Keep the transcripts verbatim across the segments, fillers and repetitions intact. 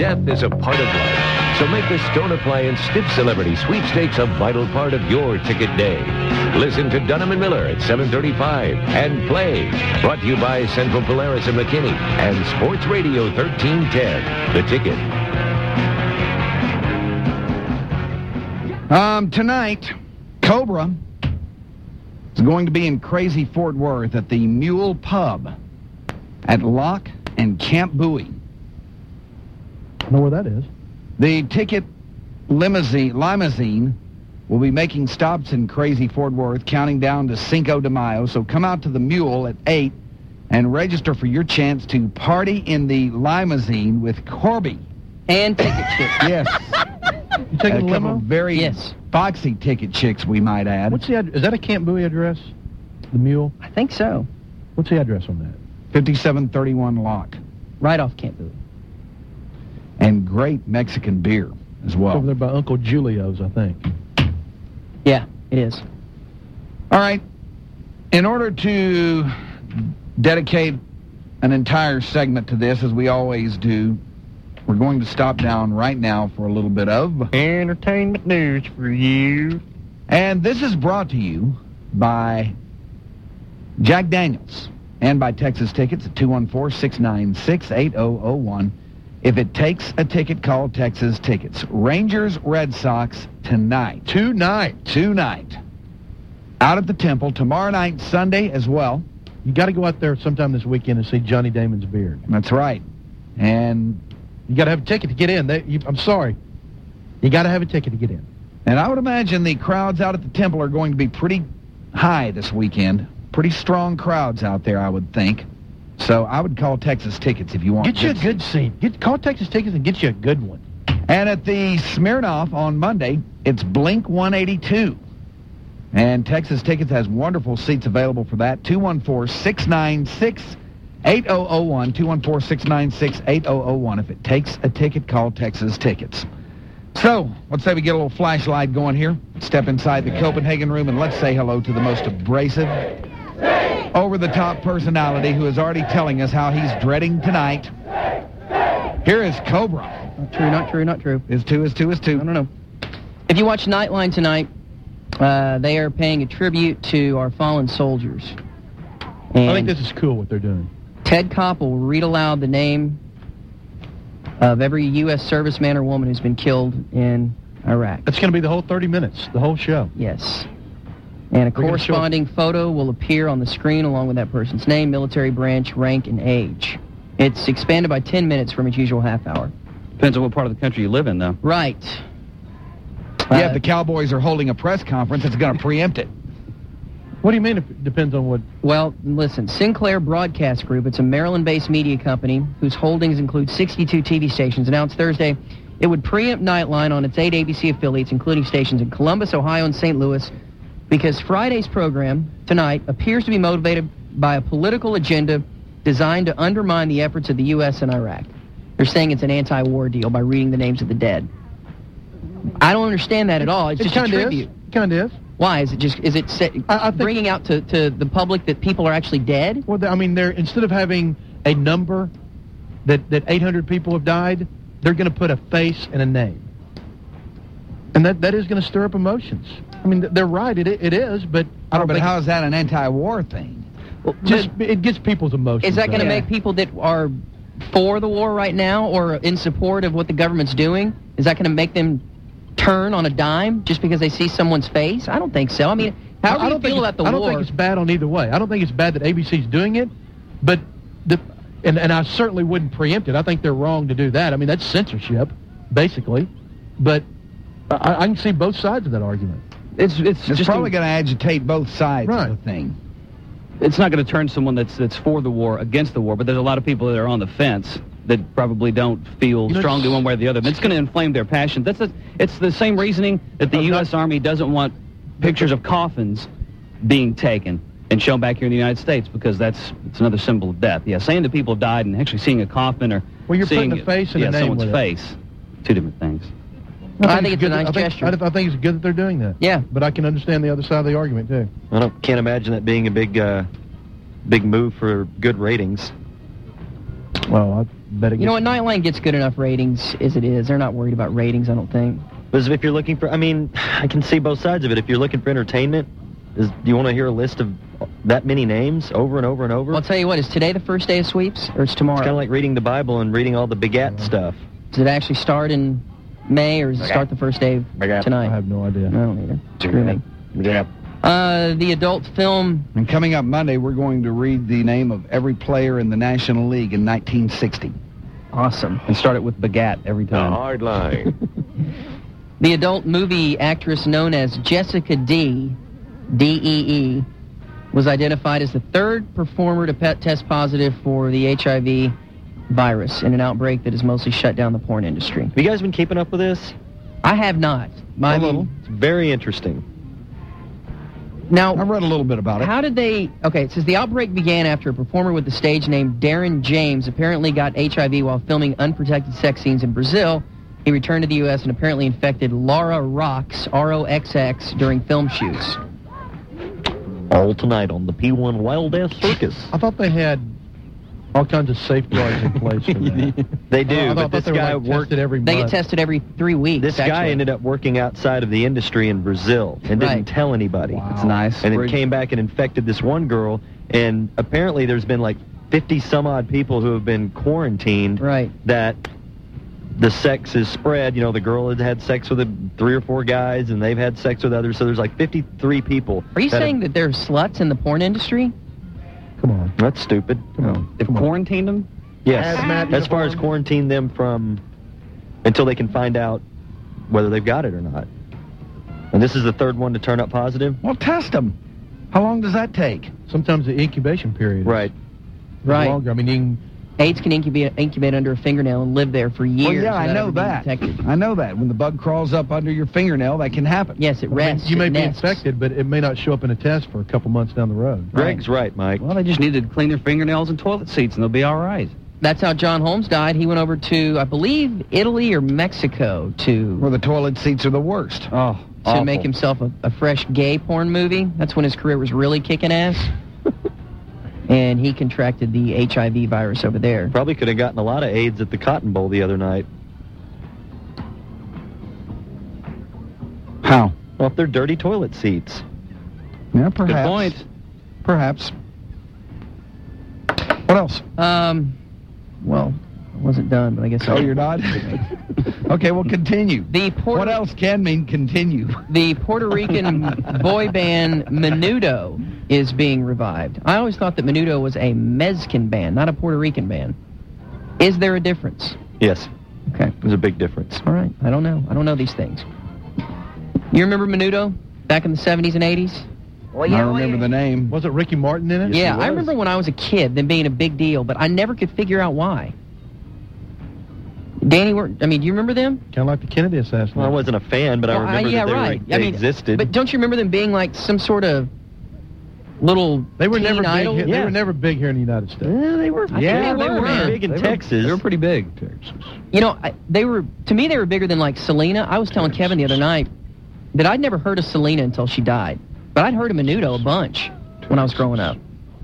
Death is a part of life, so make the Stone Appliance Stiff Celebrity Sweepstakes a vital part of your ticket day. Listen to Dunham and Miller at seven thirty-five and play. Brought to you by Central Polaris and McKinney and Sports Radio thirteen ten. The Ticket. Um, tonight, Cobra is going to be in Crazy Fort Worth at the Mule Pub at Lock and Camp Bowie. I know where that is. The Ticket limousine, limousine will be making stops in Crazy Fort Worth, counting down to Cinco de Mayo. So come out to the Mule at eight and register for your chance to party in the limousine with Corby. And Ticket Chicks. Yes. You taking a a couple limo? of very Yes. foxy Ticket Chicks, we might add. What's the ad- is that a Camp Bowie address? The Mule? I think so. What's the address on that? fifty-seven thirty-one Lock. Right off Camp Bowie. And great Mexican beer as well. Over there by Uncle Julio's, I think. Yeah, it is. All right. In order to dedicate an entire segment to this, as we always do, we're going to stop down right now for a little bit of entertainment news for you. And this is brought to you by Jack Daniels and by Texas Tickets at two one four, six nine six, eight zero zero one. If it takes a ticket, call Texas Tickets. Rangers, Red Sox tonight. Tonight. Tonight. Out at the Temple. Tomorrow night, Sunday as well. You got to go out there sometime this weekend and see Johnny Damon's beard. That's right. And you got to have a ticket to get in. They, you, I'm sorry. You got to have a ticket to get in. And I would imagine the crowds out at the Temple are going to be pretty high this weekend. Pretty strong crowds out there, I would think. So I would call Texas Tickets if you want. Get you a good seat. Get, call Texas Tickets and get you a good one. And at the Smirnoff on Monday, it's Blink one eighty-two. And Texas Tickets has wonderful seats available for that. two one four, six nine six, eight zero zero one. two one four, six nine six, eight zero zero one. If it takes a ticket, call Texas Tickets. So, let's say we get a little flashlight going here. Step inside the Copenhagen room and let's say hello to the most abrasive, over-the-top personality who is already telling us how he's dreading tonight. Here is Cobra. Not true, not true, not true. Is two, is two, is two. I don't know. If you watch Nightline tonight, uh, they are paying a tribute to our fallen soldiers. And I think this is cool what they're doing. Ted Kopp will read aloud the name of every U S serviceman or woman who's been killed in Iraq. It's going to be the whole thirty minutes, the whole show. Yes. And a corresponding photo will appear on the screen along with that person's name, military branch, rank, and age. It's expanded by ten minutes from its usual half hour. Depends on what part of the country you live in, though. Right. Yeah, Uh, if the Cowboys are holding a press conference, it's going to preempt it. What do you mean it depends on what? Well, listen, Sinclair Broadcast Group, it's a Maryland-based media company whose holdings include sixty-two T V stations, announced Thursday it would preempt Nightline on its eight A B C affiliates, including stations in Columbus, Ohio, and Saint Louis, because Friday's program tonight appears to be motivated by a political agenda designed to undermine the efforts of the U S in Iraq. They're saying it's an anti-war deal by reading the names of the dead. I don't understand that at all. It's It just a kind of tribute. is. Kind of is. Why? Is it just, is it set, I- I think- bringing out to, to the public that people are actually dead? Well, I mean, they're instead of having a number that, that eight hundred people have died, they're going to put a face and a name. And that, that is going to stir up emotions. I mean, they're right, it it is, but I don't But think how is that an anti-war thing? Well, just it gets people's emotions. Is that going to up. make people that are for the war right now or in support of what the government's doing, is that going to make them turn on a dime just because they see someone's face? I don't think so. I mean, how do I you don't think feel it's- about the I don't war? think it's bad on either way. I don't think it's bad that A B C's doing it, but the and, and I certainly wouldn't preempt it. I think they're wrong to do that. I mean, that's censorship, basically. But I, I can see both sides of that argument. It's it's, It's just probably a- going to agitate both sides Right. of the thing. it's not going to turn someone that's that's for the war against the war, but there's a lot of people that are on the fence that probably don't feel You know, strongly one way or the other. It's going to inflame their passion. That's a, it's the same reasoning that the Oh, U S not- Army doesn't want pictures of coffins being taken and shown back here in the United States because that's it's another symbol of death. Yeah, saying that people died and actually seeing a coffin or Well, you're seeing putting a face and yeah, a name someone's with it. face, two different things. I think it's a good that- nice I think, gesture. I, I think it's good that they're doing that. Yeah. But I can understand the other side of the argument, too. I don't, can't imagine that being a big, uh, big move for good ratings. Well, I bet it You know what? gets- Nightline gets good enough ratings as it is. They're not worried about ratings, I don't think. Because if you're looking for, I mean, I can see both sides of it. If you're looking for entertainment, is, do you want to hear a list of that many names over and over and over? Well, I'll tell you what, is today the first day of sweeps, or it's tomorrow? It's kind of like reading the Bible and reading all the begat stuff. Does it actually start in May, or does it start the first day of tonight? I have no idea. I don't either. Screw me. Uh, the adult film... And coming up Monday, we're going to read the name of every player in the National League in nineteen sixty. Awesome. And start it with Begat every The time. Hard Line. The adult movie actress known as Jessica D, D E E, was identified as the third performer to pet test positive for the H I V virus in an outbreak that has mostly shut down the porn industry. Have you guys been keeping up with this? I have not. My, A little. It's very interesting. Now, I read a little bit about it. how did they... Okay, it says the outbreak began after a performer with the stage name Darren James apparently got H I V while filming unprotected sex scenes in Brazil. He returned to the U S and apparently infected Laura Rox, R O X X, during film shoots. All tonight on the P one Wild Ass Circus. I thought they had all kinds of safeguards in place for that. They do, I thought, but I thought this they were, guy like, worked. tested every They get month. tested every three weeks. This guy actually. ended up working outside of the industry in Brazil and Right. didn't tell anybody. That's nice. And then came back and infected this one girl. And apparently there's been like fifty some odd people who have been quarantined Right. that the sex is spread. You know, the girl had had sex with a, three or four guys, and they've had sex with others. So there's like fifty-three people. Are you that saying have- that there's sluts in the porn industry? Come on. That's stupid. Come on. They've Come on. quarantined them? Yes. Hazmat As far as uniform? quarantine them from until they can find out whether they've got it or not. And this is the third one to turn up positive? Well, test them. How long does that take? Sometimes the incubation period is Right. Right. longer. I mean, you can, AIDS can incubate, incubate under a fingernail and live there for years. Well, yeah, I without know ever being that. detected. I know that. When the bug crawls up under your fingernail, that can happen. Yes, it I mean, rests. you may it be nests. infected, but it may not show up in a test for a couple months down the road. Greg's right, Mike. Well, they just need to clean their fingernails and toilet seats, and they'll be all right. That's how John Holmes died. He went over to, I believe, Italy or Mexico to Where the toilet seats are the worst. Oh, to awful. make himself a, a fresh gay porn movie. That's when his career was really kicking ass. And he contracted the H I V virus over there. Probably could have gotten a lot of AIDS at the Cotton Bowl the other night. How? Well, if they're dirty toilet seats. Yeah, perhaps. Good point. Perhaps. What else? Um, well, I wasn't done, but I guess Oh, I'll- you're not? Okay, well, continue. The Puerto, What else can mean continue? the Puerto Rican boy band Menudo is being revived. I always thought that Menudo was a Mexican band, not a Puerto Rican band. Is there a difference? Yes, Okay. there's a big difference. All right. I don't know. I don't know these things. You remember Menudo back in the seventies and eighties? I remember the name. Was it Ricky Martin in it? Yeah, he I was. remember when I was a kid them being a big deal, but I never could figure out why. Danny, were- I mean, do you remember them? Kind of like the Kennedy assassination. Well, I wasn't a fan, but I Well, remember yeah, that they, right. were, I they mean, existed. But don't you remember them being like some sort of little They were teen never big. idol? Here, They Yeah. were never big here in the United States. yeah, they were. I think yeah, they were, man. big in They were- Texas. They were pretty big. You know, I, they were to me they were bigger than like Selena. I was telling Kevin the other night that I'd never heard of Selena until she died, but I'd heard of Menudo a bunch when I was growing up.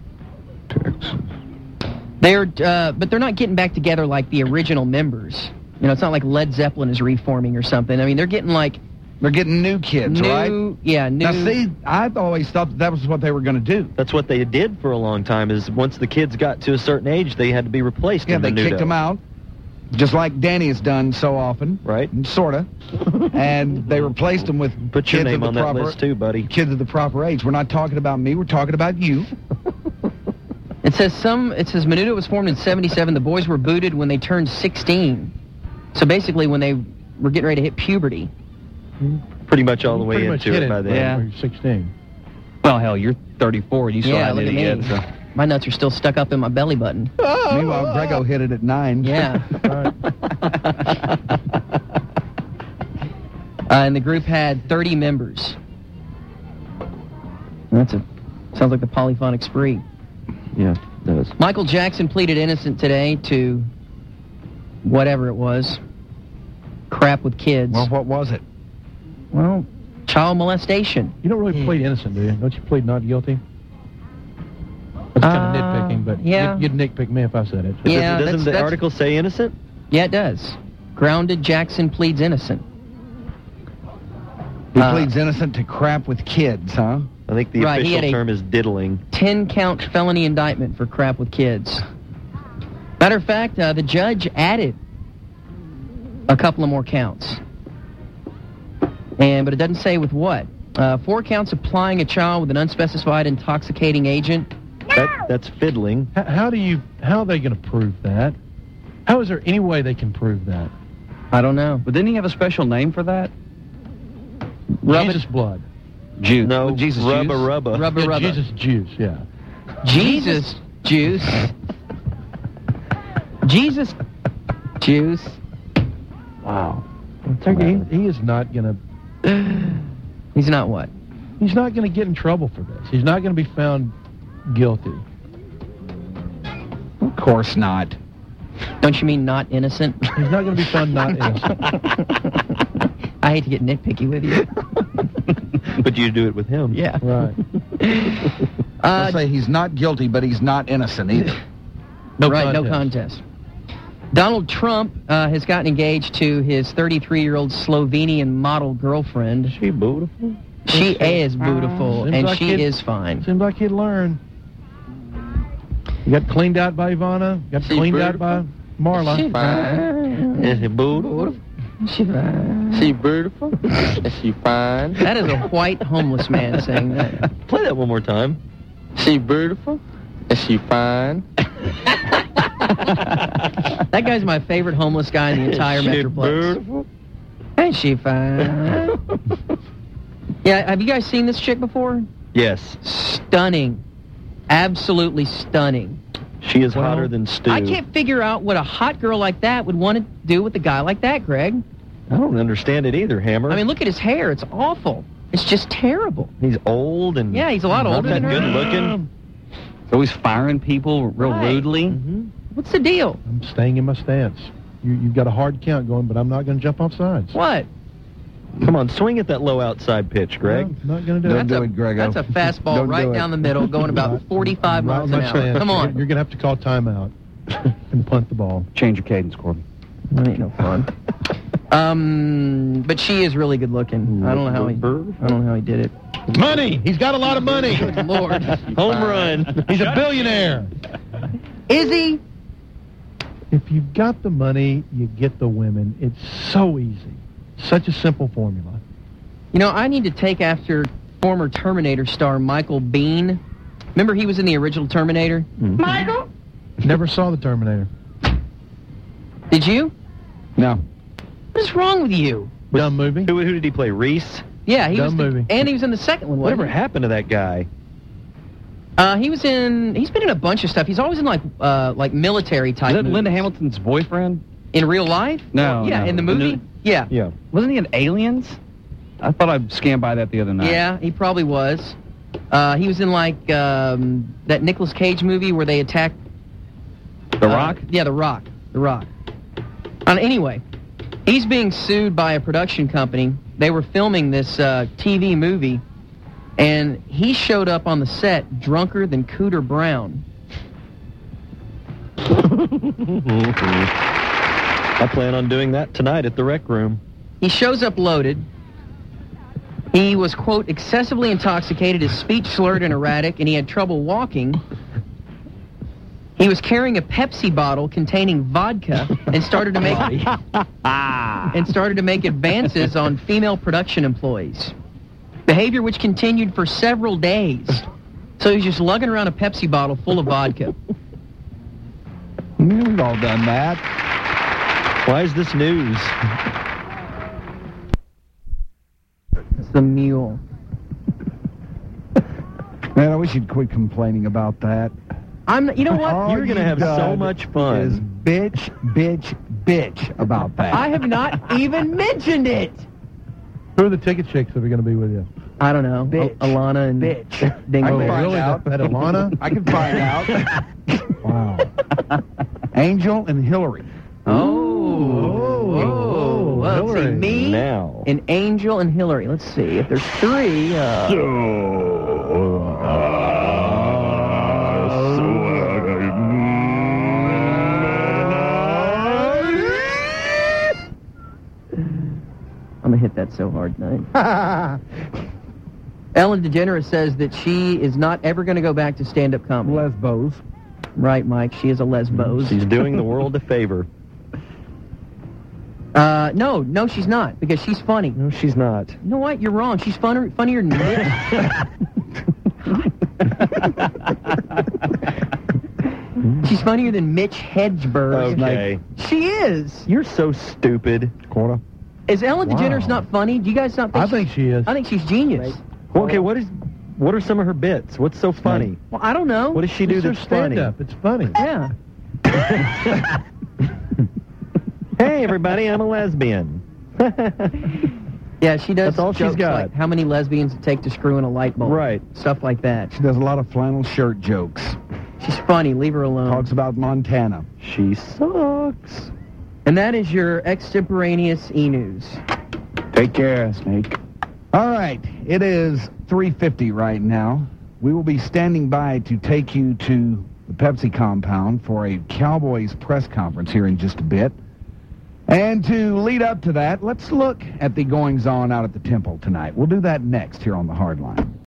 They're, uh, but they're not getting back together like the original members. You know, it's not like Led Zeppelin is reforming or something. I mean, they're getting like They're getting new kids, new, right? yeah, new. Now, see, I've always thought that, that was what they were going to do. That's what they did for a long time. Is once the kids got to a certain age, they had to be replaced. Yeah, in they Menudo. kicked them out, just like Danny has done so often. Right. Sort of. And they replaced them with Put your kids name of on the that proper, list too, buddy. kids of the proper age. We're not talking about me. We're talking about you. It says some. It says Menudo was formed in seventy-seven. The boys were booted when they turned sixteen. So basically, when they were getting ready to hit puberty. Pretty much all the way Pretty much into hit it by then. Yeah. when you're sixteen. Well, hell, you're thirty-four. You still Yeah, haven't look hit at it me. yet. So. My nuts are still stuck up in my belly button. Meanwhile, Grego hit it at nine. Yeah. Right. Uh, and the group had thirty members. That's a sounds like the polyphonic spree. Yeah, that was. Michael Jackson pleaded innocent today to whatever it was. Crap with kids. Well, what was it? Well, child molestation. You don't really plead innocent, do you? Don't you plead not guilty? That's kind of Uh, nitpicking, wrong, but Yeah. you'd, you'd nitpick me if I said it. Yeah, Doesn't that's- the that's- article say innocent? Yeah, it does. Grounded, Jackson pleads innocent. He Uh, pleads innocent to crap with kids, huh? I think the Right, he official had a- term is diddling. ten-count felony indictment for crap with kids. Matter of fact, uh, the judge added a couple of more counts. And but it doesn't say with what. Uh, four counts of plying a child with an unspecified intoxicating agent. That, that's fiddling. How, how do you? How are they going to prove that? How is there any way they can prove that? I don't know. But didn't he have a special name for that? Rub Jesus blood. Juice. No, Jesus rubba juice? rubba. Rubber Yeah, rubber. Jesus juice. Yeah. Jesus juice. Jesus juice. Wow. He, he is not going to. He's not what? He's not going to get in trouble for this. He's not going to be found guilty. Of course not. Don't you mean not innocent? He's not going to be found not innocent. I hate to get nitpicky with you. But you do it with him. Yeah. Right. I'll Uh, say he's not guilty, but he's not innocent either. No right, no contest. contest. Donald Trump uh, has gotten engaged to his thirty-three-year-old Slovenian model girlfriend. She beautiful. She is beautiful, Seems and like she it- is fine. Seems like he'd learn. You got cleaned out by Ivana. Got cleaned out by Marla. Is she beautiful? She fine. She beautiful? Is she fine? That is a white homeless man saying that. Play that one more time. She beautiful? Is she fine? That guy's my favorite homeless guy in the entire Is she Metroplex. beautiful? Ain't she fine? Yeah, have you guys seen this chick before? Yes. Stunning. Absolutely stunning. She is Well, hotter than Stu. I can't figure out what a hot girl like that would want to do with a guy like that, Greg. I don't understand it either, Hammer. I mean, look at his hair. It's awful. It's just terrible. he's old and Yeah, he's a lot not older that than her. good looking. Always firing people real Right. rudely. Mm-hmm. What's the deal? I'm staying in my stance. You, you've got a hard count going, but I'm not going to jump off sides. What? Come on, swing at that low outside pitch, Greg. No, not going to do Don't it. do a, it, Grego. That's a fastball Don't right do it. down the middle, going about Right- forty-five right miles in an my hour. stance. Come You're, on. you're going to have to call timeout and punt the ball. Change your cadence, Corbin. That ain't no fun. Um, but she is really good looking. I don't know how he. I don't know how he did it. Money! He's got a lot of money! Good Lord. Home run. He's a billionaire. Is he? If you've got the money, you get the women. It's so easy. Such a simple formula. You know, I need to take after former Terminator star Michael Biehn. Remember he was in the original Terminator? Michael? Never saw the Terminator. Did you? No. What is wrong with you? Dumb movie. Who, who did he play? Reese? Yeah, he Dumb was. the- movie. and he was in the second one. wasn't Whatever he? happened to that guy? Uh, he was in. He's been in a bunch of stuff. He's always in like uh, like military type. Is that movies. Linda Hamilton's boyfriend? In real life? No, Yeah, no. in the The movie. new- Yeah. Yeah. Wasn't he in Aliens? I thought I scanned by that the other night. Yeah, he probably was. Uh, he was in like um, that Nicolas Cage movie where they attacked The uh, Rock? Yeah, The Rock. The Rock. Uh, anyway, he's being sued by a production company. They were filming this uh, T V movie, and he showed up on the set drunker than Cooter Brown. I plan on doing that tonight at the rec room. He shows up loaded. He was, quote, excessively intoxicated, his speech slurred and erratic, and he had trouble walking. He was carrying a Pepsi bottle containing vodka and started to make and started to make advances on female production employees. Behavior which continued for several days. So he was just lugging around a Pepsi bottle full of vodka. We've all done that. Why is this news? It's the mule. Man, I wish you'd quit complaining about that. I'm. You know what? All You're gonna you've have so done much fun. Is bitch, bitch, bitch about that. I have not even mentioned it. Who are the ticket chicks that are going to be with you? I don't know. Bitch. Al- Alana and bitch. Dingo. I can Oh, find really? out. That, that Alana? I can find out. Wow. Angel and Hillary. Oh. Oh. Oh. Well, let's see. Hillary. Me, Now. and Angel, and Hillary. Let's see. If there's three. Uh, hit that so hard tonight. Ellen DeGeneres says that she is not ever going to go back to stand-up comedy. Lesbos. Right, Mike. She is a lesbos. She's doing the world a favor. Uh, no, no, she's not, because she's funny. No, she's not. You know what? You're wrong. She's funner, funnier than Mitch. She's funnier than Mitch Hedberg. Okay. She is. You're so stupid. Quarter. Is Ellen Wow. DeGeneres not funny? Do you guys not think I think she is. I think she's genius. Well, okay, what is? What are some of her bits? What's so funny? Well, I don't know. What does she do It's her that's funny? stand-up. It's funny. Yeah. Hey, everybody, I'm a lesbian. Yeah, she does That's all she's jokes got. like how many lesbians it take to screw in a light bulb. Right. Stuff like that. She does a lot of flannel shirt jokes. She's funny. Leave her alone. Talks about Montana. She sucks. And that is your extemporaneous e-news. Take care, Snake. All right, it is three fifty right now. We will be standing by to take you to the Pepsi compound for a Cowboys press conference here in just a bit. And to lead up to that, let's look at the goings-on out at the Temple tonight. We'll do that next here on the Hard Line.